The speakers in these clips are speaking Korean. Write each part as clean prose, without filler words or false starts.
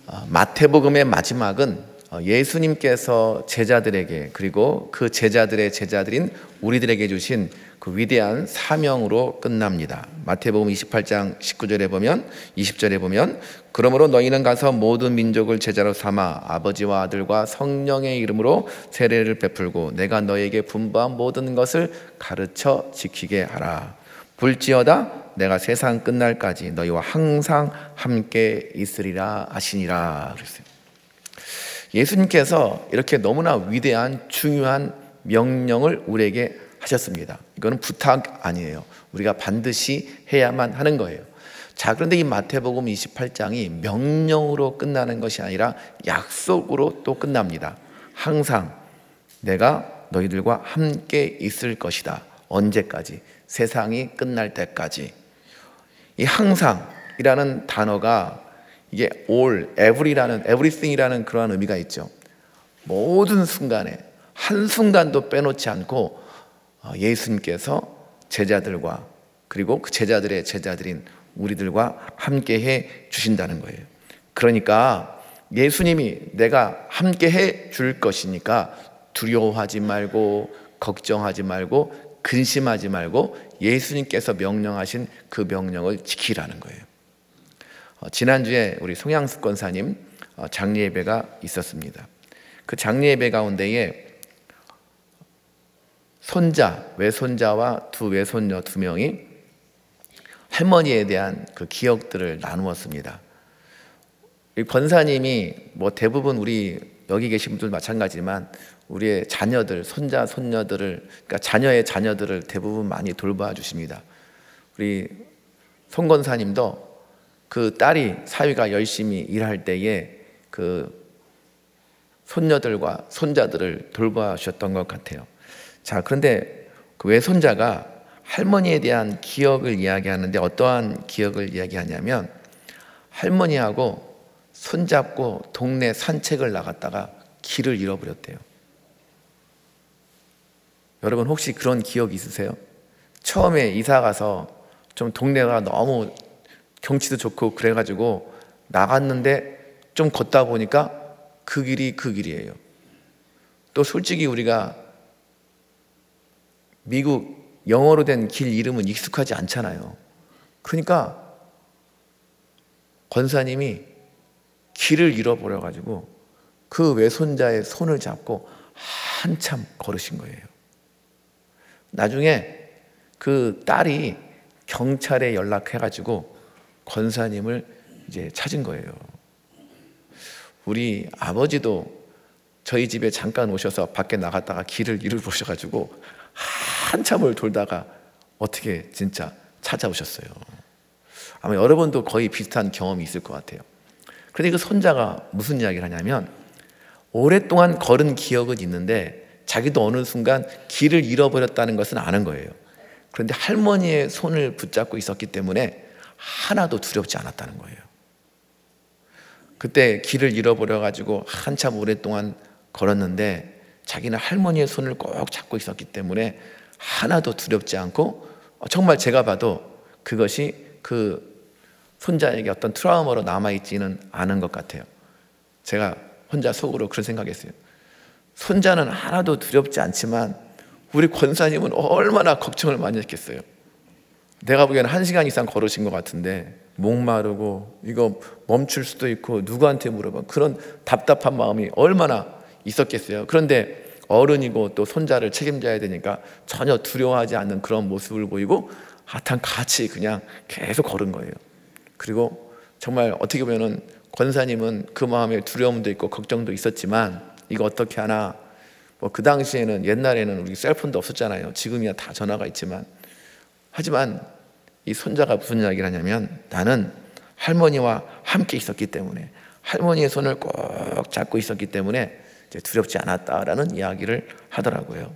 마태복음의 마지막은 예수님께서 제자들에게 그리고 그 제자들의 제자들인 우리들에게 주신 그 위대한 사명으로 끝납니다. 마태복음 28장 19절에 보면 20절에 보면 그러므로 너희는 가서 모든 민족을 제자로 삼아 아버지와 아들과 성령의 이름으로 세례를 베풀고 내가 너희에게 분부한 모든 것을 가르쳐 지키게 하라. 볼지어다 내가 세상 끝날까지 너희와 항상 함께 있으리라 하시니라 그랬어요. 예수님께서 이렇게 너무나 위대한 중요한 명령을 우리에게 하셨습니다. 이거는 부탁 아니에요. 우리가 반드시 해야만 하는 거예요. 자, 그런데 이 마태복음 28장이 명령으로 끝나는 것이 아니라 약속으로 또 끝납니다. 항상 내가 너희들과 함께 있을 것이다. 언제까지? 세상이 끝날 때까지. 이 항상이라는 단어가 이게 all, everything이라는 그러한 의미가 있죠. 모든 순간에 한순간도 빼놓지 않고 예수님께서 제자들과 그리고 그 제자들의 제자들인 우리들과 함께 해 주신다는 거예요. 그러니까 예수님이 내가 함께 해 줄 것이니까 두려워하지 말고 걱정하지 말고 근심하지 말고 예수님께서 명령하신 그 명령을 지키라는 거예요. 지난주에 우리 송양숙 권사님 장례 예배가 있었습니다. 그 장례 예배 가운데에 손자, 외손자와 두 외손녀 2명이 할머니에 대한 그 기억들을 나누었습니다. 이 권사님이 대부분 우리 여기 계신 분들 마찬가지지만 우리의 자녀들, 손자, 손녀들을 그러니까 자녀의 자녀들을 대부분 많이 돌봐 주십니다. 우리 송 권사님도 그 딸이 사위가 열심히 일할 때에 그 손녀들과 손자들을 돌봐 주셨던 것 같아요. 자, 그런데 그 외손자가 할머니에 대한 기억을 이야기하는데 어떠한 기억을 이야기하냐면 할머니하고 손잡고 동네 산책을 나갔다가 길을 잃어버렸대요. 여러분 혹시 그런 기억 있으세요? 처음에 이사 가서 좀 동네가 너무 경치도 좋고 그래가지고 나갔는데 좀 걷다 보니까 그 길이 그 길이에요. 또 솔직히 우리가 미국 영어로 된 길 이름은 익숙하지 않잖아요. 그러니까 권사님이 길을 잃어버려가지고 그 외손자의 손을 잡고 한참 걸으신 거예요. 나중에 그 딸이 경찰에 연락해가지고 권사님을 이제 찾은 거예요. 우리 아버지도 저희 집에 잠깐 오셔서 밖에 나갔다가 길을 잃어보셔가지고 한참을 돌다가 어떻게 진짜 찾아오셨어요. 아마 여러분도 거의 비슷한 경험이 있을 것 같아요. 그런데 그 손자가 무슨 이야기를 하냐면 오랫동안 걸은 기억은 있는데 자기도 어느 순간 길을 잃어버렸다는 것은 아는 거예요. 그런데 할머니의 손을 붙잡고 있었기 때문에 하나도 두렵지 않았다는 거예요. 그때 길을 잃어버려가지고 한참 오랫동안 걸었는데 자기는 할머니의 손을 꼭 잡고 있었기 때문에 하나도 두렵지 않고 정말 제가 봐도 그것이 그 손자에게 어떤 트라우마로 남아있지는 않은 것 같아요. 제가 혼자 속으로 그런 생각했어요. 손자는 하나도 두렵지 않지만 우리 권사님은 얼마나 걱정을 많이 했겠어요. 내가 보기에는 1시간 이상 걸으신 것 같은데 목마르고 이거 멈출 수도 있고 누구한테 물어봐 그런 답답한 마음이 얼마나 있었겠어요. 그런데 어른이고 또 손자를 책임져야 되니까 전혀 두려워하지 않는 그런 모습을 보이고 하여튼 같이 그냥 계속 걸은 거예요. 그리고 정말 어떻게 보면은 권사님은 그 마음에 두려움도 있고 걱정도 있었지만 이거 어떻게 하나 그 당시에는 옛날에는 우리 셀폰도 없었잖아요. 지금이야 다 전화가 있지만 하지만 이 손자가 무슨 이야기를 하냐면 나는 할머니와 함께 있었기 때문에 할머니의 손을 꼭 잡고 있었기 때문에 이제 두렵지 않았다라는 이야기를 하더라고요.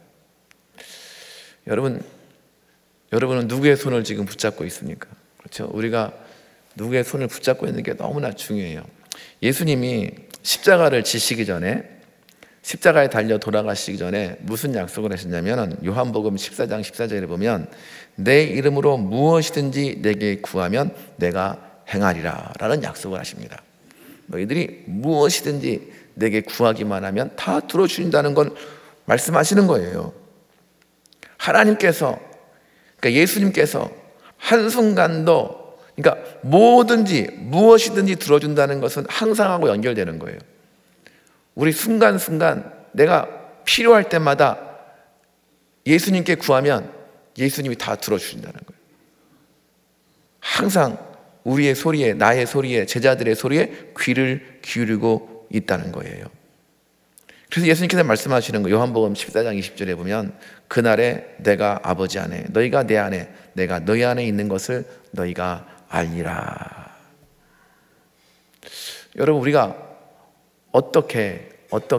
여러분은 누구의 손을 지금 붙잡고 있습니까? 그렇죠? 우리가 누구의 손을 붙잡고 있는 게 너무나 중요해요. 예수님이 십자가를 지시기 전에 십자가에 달려 돌아가시기 전에 무슨 약속을 하셨냐면 요한복음 14장 14절에 보면 내 이름으로 무엇이든지 내게 구하면 내가 행하리라 라는 약속을 하십니다. 너희들이 무엇이든지 내게 구하기만 하면 다 들어주신다는 건 말씀하시는 거예요. 하나님께서, 그러니까 예수님께서 한순간도, 그러니까 뭐든지 무엇이든지 들어준다는 것은 항상하고 연결되는 거예요. 우리 순간순간 내가 필요할 때마다 예수님께 구하면 예수님이 다 들어주신다는 거예요. 항상 우리의 소리에, 나의 소리에, 제자들의 소리에 귀를 기울이고 있다는 거예요. 그래서 예수님께서 말씀하시는 거, 요한복음 14장 20절에 보면 그날에 내가 아버지 안에, 너희가 내 안에, 내가 너희 안에 있는 것을 너희가 알리라. 여러분, 우리가 어떻게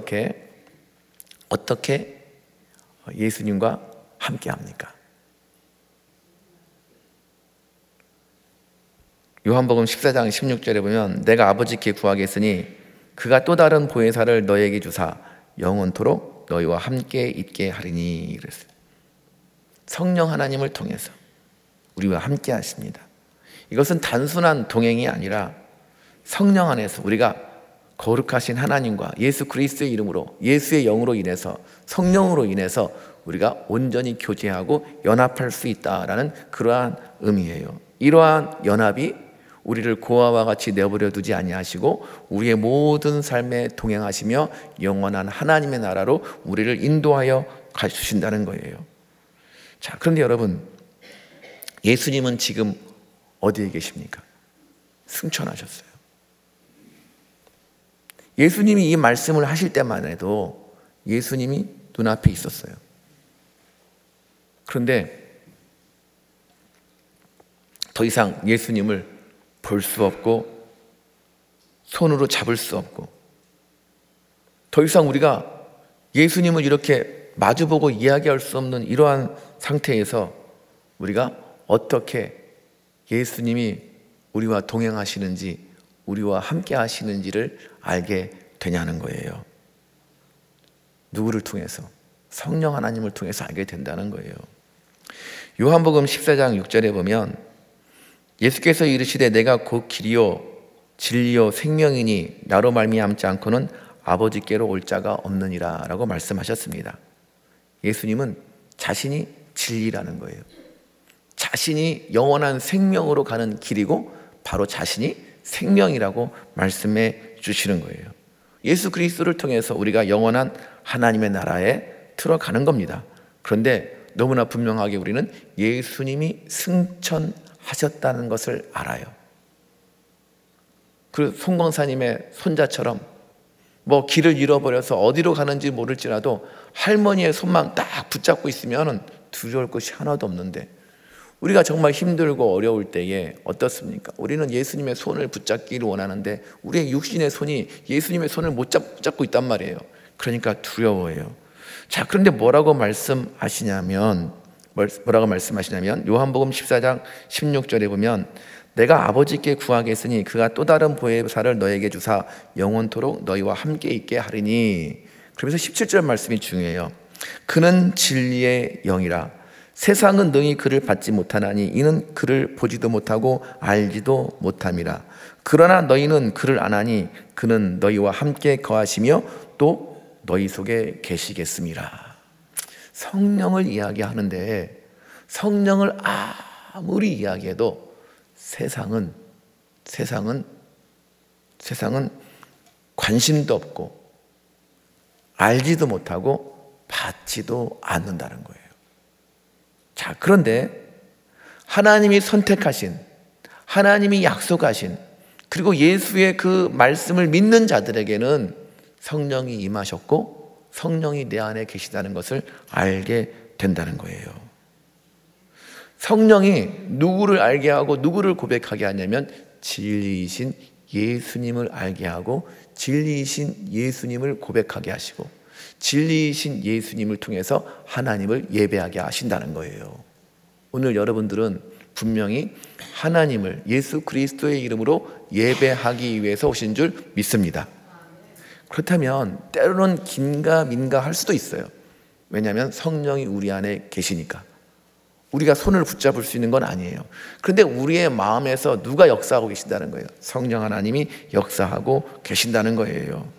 예수님과 함께 합니까? 요한복음 14장 16절에 보면 내가 아버지께 구하겠으니 그가 또 다른 보혜사를 너에게 주사 영원토록 너희와 함께 있게 하리니 그랬어요. 성령 하나님을 통해서 우리와 함께 하십니다. 이것은 단순한 동행이 아니라 성령 안에서 우리가 거룩하신 하나님과 예수 그리스도의 이름으로, 예수의 영으로 인해서, 성령으로 인해서 우리가 온전히 교제하고 연합할 수 있다라는 그러한 의미예요. 이러한 연합이 우리를 고아와 같이 내버려 두지 아니하시고 우리의 모든 삶에 동행하시며 영원한 하나님의 나라로 우리를 인도하여 가주신다는 거예요. 자, 그런데 여러분, 예수님은 지금 어디에 계십니까? 승천하셨어요. 예수님이 이 말씀을 하실 때만 해도 예수님이 눈앞에 있었어요. 그런데 더 이상 예수님을 볼 수 없고 손으로 잡을 수 없고 더 이상 우리가 예수님을 이렇게 마주보고 이야기할 수 없는 이러한 상태에서 우리가 어떻게 예수님이 우리와 동행하시는지, 우리와 함께 하시는지를 알게 되냐는 거예요. 누구를 통해서? 성령 하나님을 통해서 알게 된다는 거예요. 요한복음 14장 6절에 보면 예수께서 이르시되 내가 곧 길이요 진리요 생명이니 나로 말미암지 않고는 아버지께로 올 자가 없느니라 라고 말씀하셨습니다. 예수님은 자신이 진리라는 거예요. 자신이 영원한 생명으로 가는 길이고 바로 자신이 생명이라고 말씀해 주시는 거예요. 예수 그리스도를 통해서 우리가 영원한 하나님의 나라에 들어가는 겁니다. 그런데 너무나 분명하게 우리는 예수님이 승천하셨다는 것을 알아요. 그 송광사님의 손자처럼 뭐 길을 잃어버려서 어디로 가는지 모를지라도 할머니의 손만 딱 붙잡고 있으면 두려울 것이 하나도 없는데 우리가 정말 힘들고 어려울 때에 어떻습니까? 우리는 예수님의 손을 붙잡기를 원하는데 우리의 육신의 손이 예수님의 손을 못 잡고 있단 말이에요. 그러니까 두려워해요. 자, 그런데 뭐라고 말씀하시냐면 요한복음 14장 16절에 보면 내가 아버지께 구하겠으니 그가 또 다른 보혜사를 너에게 주사 영원토록 너희와 함께 있게 하리니. 그러면서 17절 말씀이 중요해요. 그는 진리의 영이라 세상은 능히 그를 받지 못하나니 이는 그를 보지도 못하고 알지도 못함이라. 그러나 너희는 그를 아나니 그는 너희와 함께 거하시며 또 너희 속에 계시겠음이라. 성령을 이야기하는데 성령을 아무리 이야기해도 세상은 관심도 없고 알지도 못하고 받지도 않는다는 거예요. 자, 그런데 하나님이 선택하신, 하나님이 약속하신, 그리고 예수의 그 말씀을 믿는 자들에게는 성령이 임하셨고 성령이 내 안에 계시다는 것을 알게 된다는 거예요. 성령이 누구를 알게 하고 누구를 고백하게 하냐면 진리이신 예수님을 알게 하고 진리이신 예수님을 고백하게 하시고 진리이신 예수님을 통해서 하나님을 예배하게 하신다는 거예요. 오늘 여러분들은 분명히 하나님을 예수 그리스도의 이름으로 예배하기 위해서 오신 줄 믿습니다. 그렇다면 때로는 긴가민가 할 수도 있어요. 왜냐하면 성령이 우리 안에 계시니까. 우리가 손을 붙잡을 수 있는 건 아니에요. 그런데 우리의 마음에서 누가 역사하고 계신다는 거예요? 성령 하나님이 역사하고 계신다는 거예요.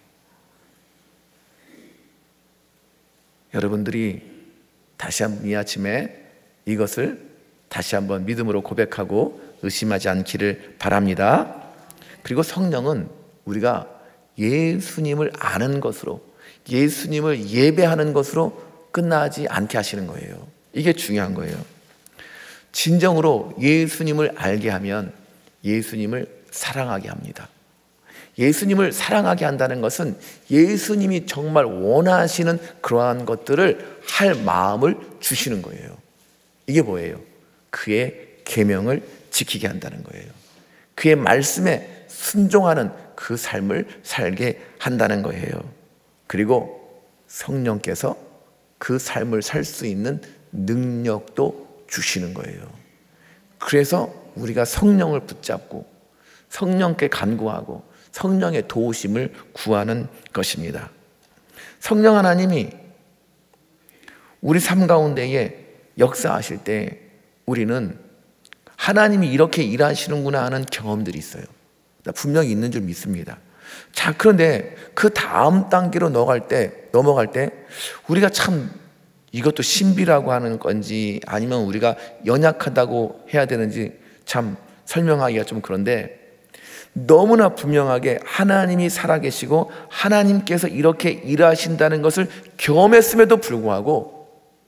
여러분들이 다시 한번 이 아침에 이것을 다시 한번 믿음으로 고백하고 의심하지 않기를 바랍니다. 그리고 성령은 우리가 예수님을 아는 것으로, 예수님을 예배하는 것으로 끝나지 않게 하시는 거예요. 이게 중요한 거예요. 진정으로 예수님을 알게 하면 예수님을 사랑하게 합니다. 예수님을 사랑하게 한다는 것은 예수님이 정말 원하시는 그러한 것들을 할 마음을 주시는 거예요. 이게 뭐예요? 그의 계명을 지키게 한다는 거예요. 그의 말씀에 순종하는 그 삶을 살게 한다는 거예요. 그리고 성령께서 그 삶을 살 수 있는 능력도 주시는 거예요. 그래서 우리가 성령을 붙잡고 성령께 간구하고 성령의 도우심을 구하는 것입니다. 성령 하나님이 우리 삶 가운데에 역사하실 때 우리는 하나님이 이렇게 일하시는구나 하는 경험들이 있어요. 분명히 있는 줄 믿습니다. 자, 그런데 그 다음 단계로 넘어갈 때 우리가 참 이것도 신비라고 하는 건지 아니면 우리가 연약하다고 해야 되는지 참 설명하기가 좀 그런데, 너무나 분명하게 하나님이 살아계시고 하나님께서 이렇게 일하신다는 것을 경험했음에도 불구하고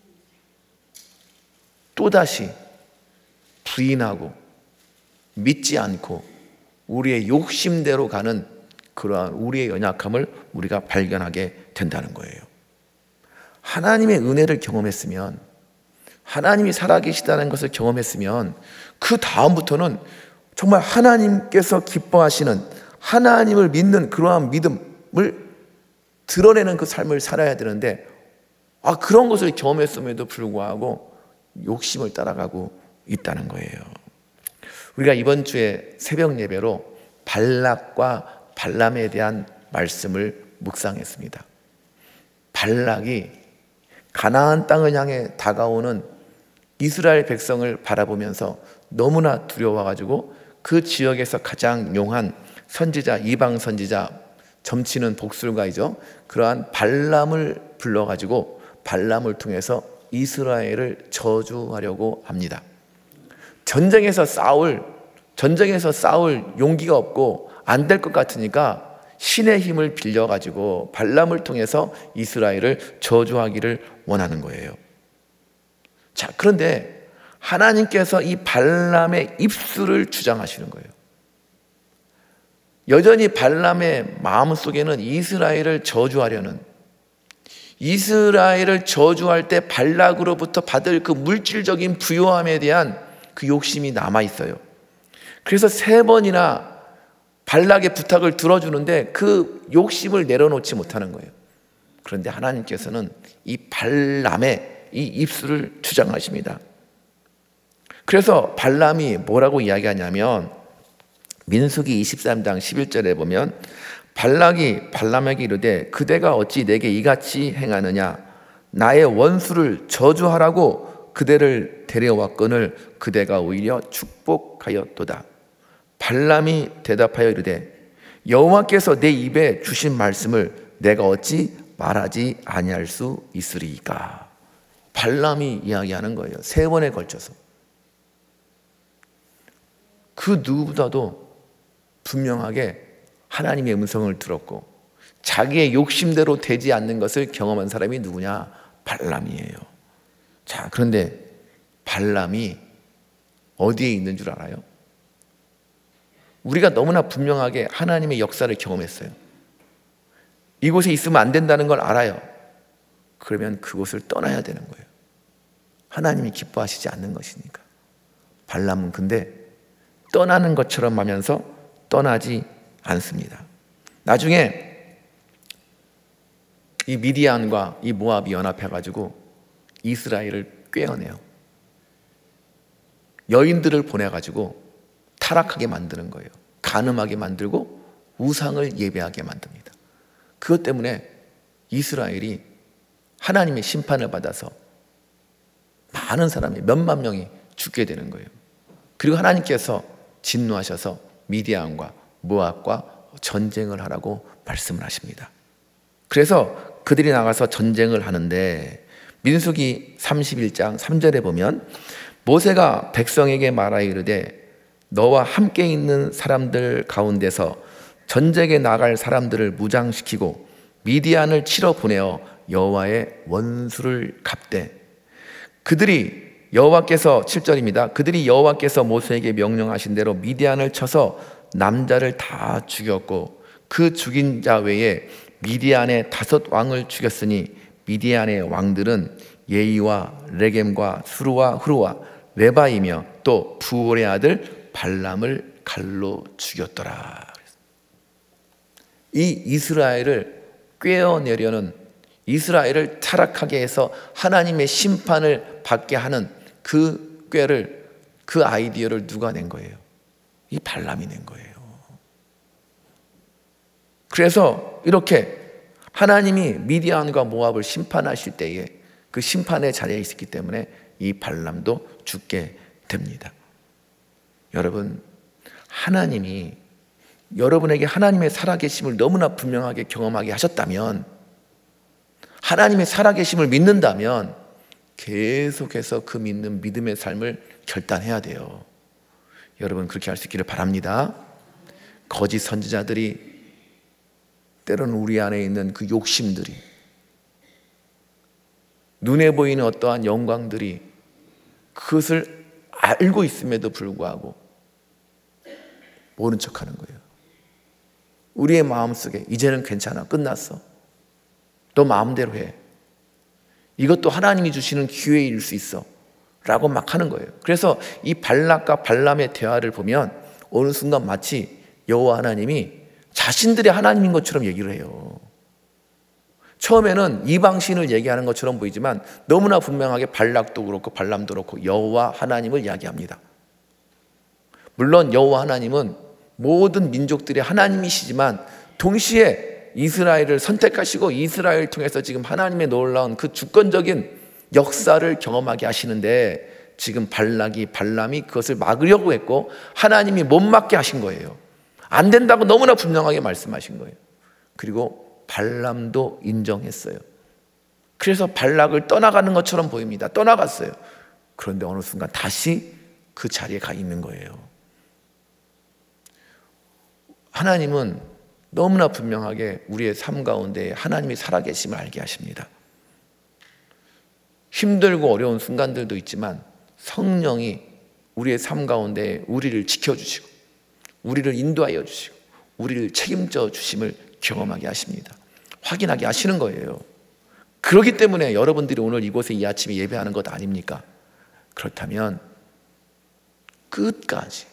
또다시 부인하고 믿지 않고 우리의 욕심대로 가는 그러한 우리의 연약함을 우리가 발견하게 된다는 거예요. 하나님의 은혜를 경험했으면, 하나님이 살아계시다는 것을 경험했으면 그 다음부터는 정말 하나님께서 기뻐하시는, 하나님을 믿는 그러한 믿음을 드러내는 그 삶을 살아야 되는데, 그런 것을 경험했음에도 불구하고 욕심을 따라가고 있다는 거예요. 우리가 이번 주에 새벽 예배로 발락과 발람에 대한 말씀을 묵상했습니다. 발락이 가나안 땅을 향해 다가오는 이스라엘 백성을 바라보면서 너무나 두려워가지고 그 지역에서 가장 용한 선지자, 이방 선지자, 점치는 복술가이죠. 그러한 발람을 불러가지고 발람을 통해서 이스라엘을 저주하려고 합니다. 전쟁에서 싸울 용기가 없고 안 될 것 같으니까 신의 힘을 빌려가지고 발람을 통해서 이스라엘을 저주하기를 원하는 거예요. 자, 그런데 하나님께서 이 발람의 입술을 주장하시는 거예요. 여전히 발람의 마음속에는 이스라엘을 저주하려는, 이스라엘을 저주할 때 발락으로부터 받을 그 물질적인 부요함에 대한 그 욕심이 남아있어요. 그래서 3번이나 발락의 부탁을 들어주는데 그 욕심을 내려놓지 못하는 거예요. 그런데 하나님께서는 이 발람의 이 입술을 주장하십니다. 그래서 발람이 뭐라고 이야기하냐면, 민수기 23장 11절에 보면 발락이 발람에게 이르되 그대가 어찌 내게 이같이 행하느냐, 나의 원수를 저주하라고 그대를 데려왔거늘 그대가 오히려 축복하였도다. 발람이 대답하여 이르되 여호와께서 내 입에 주신 말씀을 내가 어찌 말하지 아니할 수 있으리이까. 발람이 이야기하는 거예요. 3번에 걸쳐서. 그 누구보다도 분명하게 하나님의 음성을 들었고 자기의 욕심대로 되지 않는 것을 경험한 사람이 누구냐? 발람이에요. 자, 그런데 발람이 어디에 있는 줄 알아요? 우리가 너무나 분명하게 하나님의 역사를 경험했어요. 이곳에 있으면 안 된다는 걸 알아요. 그러면 그곳을 떠나야 되는 거예요. 하나님이 기뻐하시지 않는 것이니까. 발람은 근데 떠나는 것처럼 하면서 떠나지 않습니다. 나중에 이 미디안과 이 모압이 연합해가지고 이스라엘을 꿰어내요. 여인들을 보내가지고 타락하게 만드는 거예요. 간음하게 만들고 우상을 예배하게 만듭니다. 그것 때문에 이스라엘이 하나님의 심판을 받아서 많은 사람이 몇만 명이 죽게 되는 거예요. 그리고 하나님께서 진노하셔서 미디안과 모압과 전쟁을 하라고 말씀을 하십니다. 그래서 그들이 나가서 전쟁을 하는데 민수기 31장 3절에 보면 모세가 백성에게 말하여 이르되 너와 함께 있는 사람들 가운데서 전쟁에 나갈 사람들을 무장시키고 미디안을 치러 보내어 여호와의 원수를 갚되 그들이 여호와께서 7절입니다. 그들이 여호와께서 모세에게 명령하신 대로 미디안을 쳐서 남자를 다 죽였고 그 죽인 자 외에 미디안의 5 왕을 죽였으니 미디안의 왕들은 예이와 레겜과 수루와 흐루와 레바이며 또 부올의 아들 발람을 칼로 죽였더라. 이 이스라엘을 꿰어내려는, 이스라엘을 타락하게 해서 하나님의 심판을 받게 하는 그 꾀를, 그 아이디어를 누가 낸 거예요? 이 발람이 낸 거예요. 그래서 이렇게 하나님이 미디안과 모압을 심판하실 때에 그 심판의 자리에 있었기 때문에 이 발람도 죽게 됩니다. 여러분, 하나님이 여러분에게 하나님의 살아계심을 너무나 분명하게 경험하게 하셨다면, 하나님의 살아계심을 믿는다면 계속해서 그 믿는 믿음의 삶을 결단해야 돼요. 여러분, 그렇게 할 수 있기를 바랍니다. 거짓 선지자들이, 때로는 우리 안에 있는 그 욕심들이, 눈에 보이는 어떠한 영광들이, 그것을 알고 있음에도 불구하고 모른 척하는 거예요. 우리의 마음속에 이제는 괜찮아, 끝났어, 너 마음대로 해, 이것도 하나님이 주시는 기회일 수 있어 라고 막 하는 거예요. 그래서 이 발락과 발람의 대화를 보면 어느 순간 마치 여호와 하나님이 자신들의 하나님인 것처럼 얘기를 해요. 처음에는 이방신을 얘기하는 것처럼 보이지만 너무나 분명하게 발락도 그렇고 발람도 그렇고 여호와 하나님을 이야기합니다. 물론 여호와 하나님은 모든 민족들의 하나님이시지만 동시에 이스라엘을 선택하시고 이스라엘을 통해서 지금 하나님의 놀라운 그 주권적인 역사를 경험하게 하시는데, 지금 발람이 그것을 막으려고 했고 하나님이 못 막게 하신 거예요. 안 된다고 너무나 분명하게 말씀하신 거예요. 그리고 발람도 인정했어요. 그래서 발락을 떠나가는 것처럼 보입니다. 떠나갔어요. 그런데 어느 순간 다시 그 자리에 가 있는 거예요. 하나님은 너무나 분명하게 우리의 삶 가운데 하나님이 살아계심을 알게 하십니다. 힘들고 어려운 순간들도 있지만 성령이 우리의 삶 가운데 우리를 지켜주시고 우리를 인도하여 주시고 우리를 책임져 주심을 경험하게 하십니다. 확인하게 하시는 거예요. 그렇기 때문에 여러분들이 오늘 이곳에 이 아침에 예배하는 것 아닙니까? 그렇다면 끝까지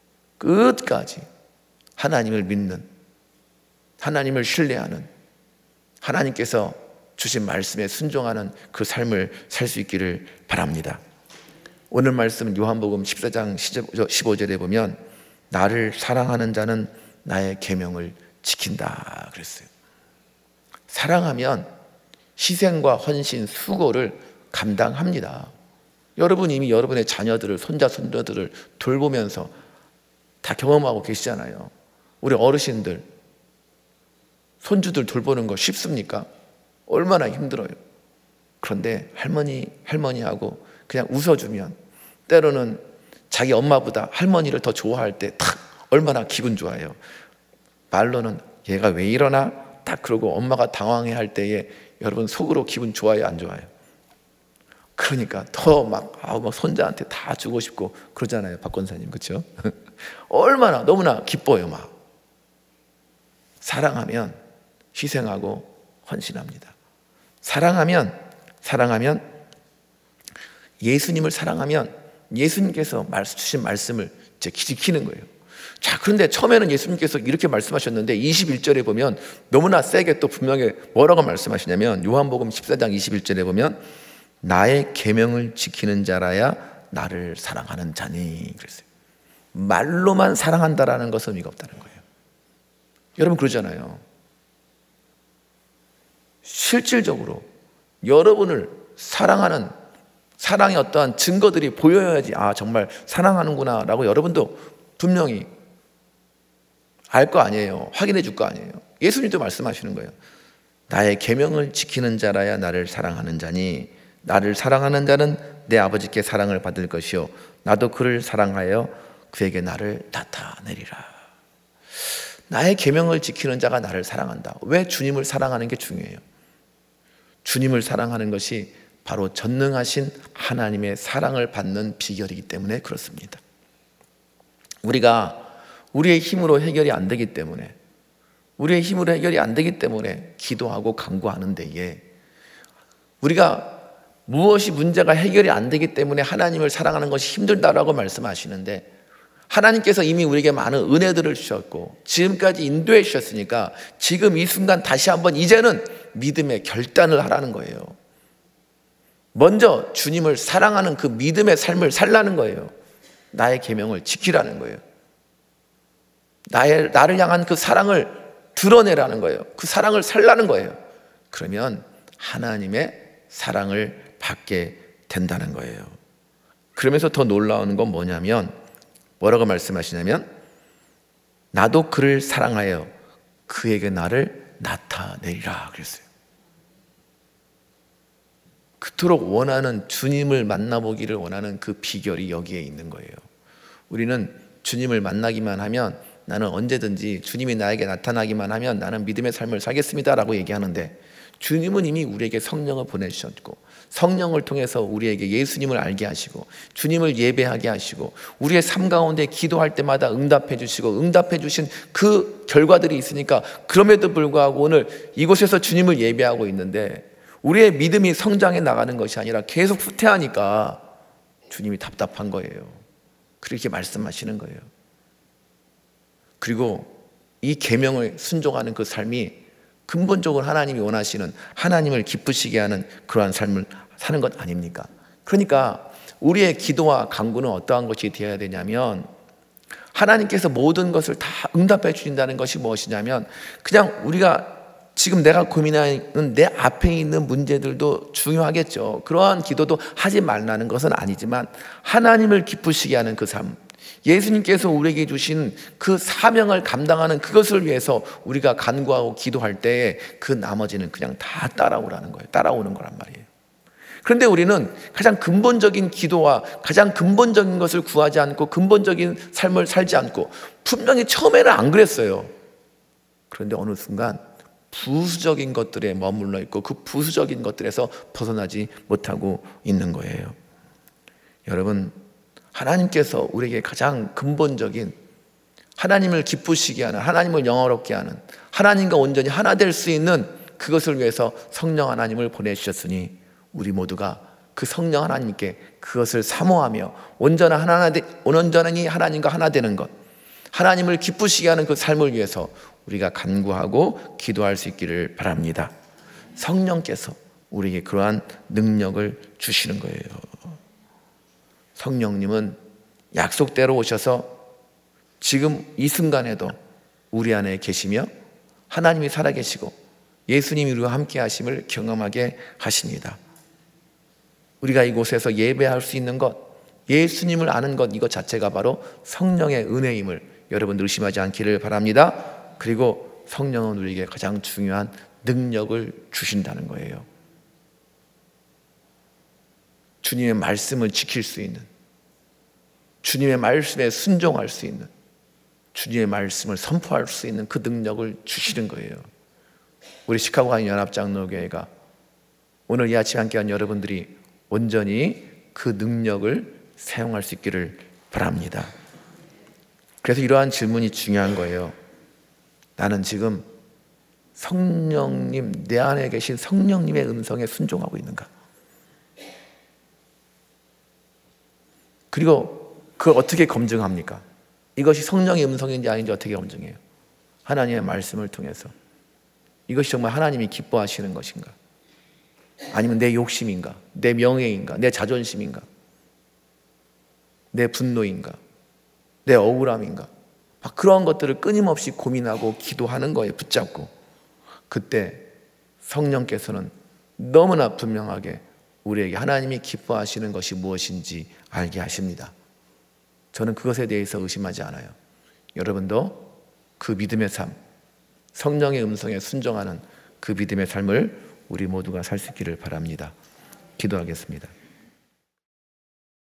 하나님을 믿는, 하나님을 신뢰하는, 하나님께서 주신 말씀에 순종하는 그 삶을 살 수 있기를 바랍니다. 오늘 말씀은 요한복음 14장 15절에 보면 나를 사랑하는 자는 나의 계명을 지킨다 그랬어요. 사랑하면 희생과 헌신, 수고를 감당합니다. 여러분 이미 여러분의 자녀들을, 손자, 손녀들을 돌보면서 다 경험하고 계시잖아요. 우리 어르신들, 손주들 돌보는 거 쉽습니까? 얼마나 힘들어요. 그런데 할머니하고 그냥 웃어주면, 때로는 자기 엄마보다 할머니를 더 좋아할 때 딱 얼마나 기분 좋아요. 말로는 얘가 왜 이러나 딱 그러고 엄마가 당황해할 때에 여러분 속으로 기분 좋아요, 안 좋아요? 그러니까 더 막 손자한테 다 주고 싶고 그러잖아요, 박 권사님, 그렇죠? 얼마나 너무나 기뻐요. 막 사랑하면 희생하고 헌신합니다. 사랑하면 예수님을 사랑하면 예수님께서 주신 말씀을 지키는 거예요. 자, 그런데 처음에는 예수님께서 이렇게 말씀하셨는데 21절에 보면 너무나 세게 또 분명히 뭐라고 말씀하시냐면, 요한복음 14장 21절에 보면 나의 계명을 지키는 자라야 나를 사랑하는 자니 그랬어요. 말로만 사랑한다라는 것은 의미가 없다는 거예요. 여러분 그러잖아요. 실질적으로 여러분을 사랑하는 사랑의 어떠한 증거들이 보여야지 정말 사랑하는구나 라고 여러분도 분명히 알 거 아니에요. 확인해 줄 거 아니에요. 예수님도 말씀하시는 거예요. 나의 계명을 지키는 자라야 나를 사랑하는 자니 나를 사랑하는 자는 내 아버지께 사랑을 받을 것이요 나도 그를 사랑하여 그에게 나를 나타내리라. 나의 계명을 지키는 자가 나를 사랑한다. 왜 주님을 사랑하는 게 중요해요? 주님을 사랑하는 것이 바로 전능하신 하나님의 사랑을 받는 비결이기 때문에 그렇습니다. 우리가 우리의 힘으로 해결이 안 되기 때문에 기도하고 간구하는 데에 우리가 무엇이 문제가 해결이 안 되기 때문에 하나님을 사랑하는 것이 힘들다라고 말씀하시는데 하나님께서 이미 우리에게 많은 은혜들을 주셨고 지금까지 인도해 주셨으니까 지금 이 순간 다시 한번 이제는 믿음의 결단을 하라는 거예요. 먼저 주님을 사랑하는 그 믿음의 삶을 살라는 거예요. 나의 계명을 지키라는 거예요. 나를 향한 그 사랑을 드러내라는 거예요. 그 사랑을 살라는 거예요. 그러면 하나님의 사랑을 받게 된다는 거예요. 그러면서 더 놀라운 건 뭐냐면 뭐라고 말씀하시냐면 나도 그를 사랑하여 그에게 나를 나타내리라 그랬어요. 그토록 원하는 주님을 만나보기를 원하는 그 비결이 여기에 있는 거예요. 우리는 주님을 만나기만 하면 나는 언제든지 주님이 나에게 나타나기만 하면 나는 믿음의 삶을 살겠습니다라고 얘기하는데 주님은 이미 우리에게 성령을 보내주셨고 성령을 통해서 우리에게 예수님을 알게 하시고 주님을 예배하게 하시고 우리의 삶 가운데 기도할 때마다 응답해 주시고 응답해 주신 그 결과들이 있으니까 그럼에도 불구하고 오늘 이곳에서 주님을 예배하고 있는데 우리의 믿음이 성장해 나가는 것이 아니라 계속 후퇴하니까 주님이 답답한 거예요. 그렇게 말씀하시는 거예요. 그리고 이 계명을 순종하는 그 삶이 근본적으로 하나님이 원하시는 하나님을 기쁘시게 하는 그러한 삶을 사는 것 아닙니까? 그러니까 우리의 기도와 간구는 어떠한 것이 되어야 되냐면 하나님께서 모든 것을 다 응답해 주신다는 것이 무엇이냐면 그냥 우리가 지금 내가 고민하는 내 앞에 있는 문제들도 중요하겠죠. 그러한 기도도 하지 말라는 것은 아니지만 하나님을 기쁘시게 하는 그 삶, 예수님께서 우리에게 주신 그 사명을 감당하는 그것을 위해서 우리가 간구하고 기도할 때에 그 나머지는 그냥 다 따라오라는 거예요. 따라오는 거란 말이에요. 그런데 우리는 가장 근본적인 기도와 가장 근본적인 것을 구하지 않고 근본적인 삶을 살지 않고 분명히 처음에는 안 그랬어요. 그런데 어느 순간 부수적인 것들에 머물러 있고 그 부수적인 것들에서 벗어나지 못하고 있는 거예요. 여러분, 하나님께서 우리에게 가장 근본적인 하나님을 기쁘시게 하는 하나님을 영화롭게 하는 하나님과 온전히 하나 될 수 있는 그것을 위해서 성령 하나님을 보내주셨으니 우리 모두가 그 성령 하나님께 그것을 사모하며 온전히 하나님과 하나 되는 것, 하나님을 기쁘시게 하는 그 삶을 위해서 우리가 간구하고 기도할 수 있기를 바랍니다. 성령께서 우리에게 그러한 능력을 주시는 거예요. 성령님은 약속대로 오셔서 지금 이 순간에도 우리 안에 계시며 하나님이 살아계시고 예수님이 우리와 함께 하심을 경험하게 하십니다. 우리가 이곳에서 예배할 수 있는 것, 예수님을 아는 것, 이것 자체가 바로 성령의 은혜임을 여러분 의심하지 않기를 바랍니다. 그리고 성령은 우리에게 가장 중요한 능력을 주신다는 거예요. 주님의 말씀을 지킬 수 있는, 주님의 말씀에 순종할 수 있는, 주님의 말씀을 선포할 수 있는 그 능력을 주시는 거예요. 우리 시카고 한인 연합장로교회가 오늘 이 아침 함께한 여러분들이 온전히 그 능력을 사용할 수 있기를 바랍니다. 그래서 이러한 질문이 중요한 거예요. 나는 지금 성령님, 내 안에 계신 성령님의 음성에 순종하고 있는가? 그리고 그걸 어떻게 검증합니까? 이것이 성령의 음성인지 아닌지 어떻게 검증해요? 하나님의 말씀을 통해서. 이것이 정말 하나님이 기뻐하시는 것인가? 아니면 내 욕심인가? 내 명예인가? 내 자존심인가? 내 분노인가? 내 억울함인가? 막 그런 것들을 끊임없이 고민하고 기도하는 거에 붙잡고 그때 성령께서는 너무나 분명하게 우리에게 하나님이 기뻐하시는 것이 무엇인지 알게 하십니다. 저는 그것에 대해서 의심하지 않아요. 여러분도 그 믿음의 삶, 성령의 음성에 순종하는 그 믿음의 삶을 우리 모두가 살 수 있기를 바랍니다. 기도하겠습니다.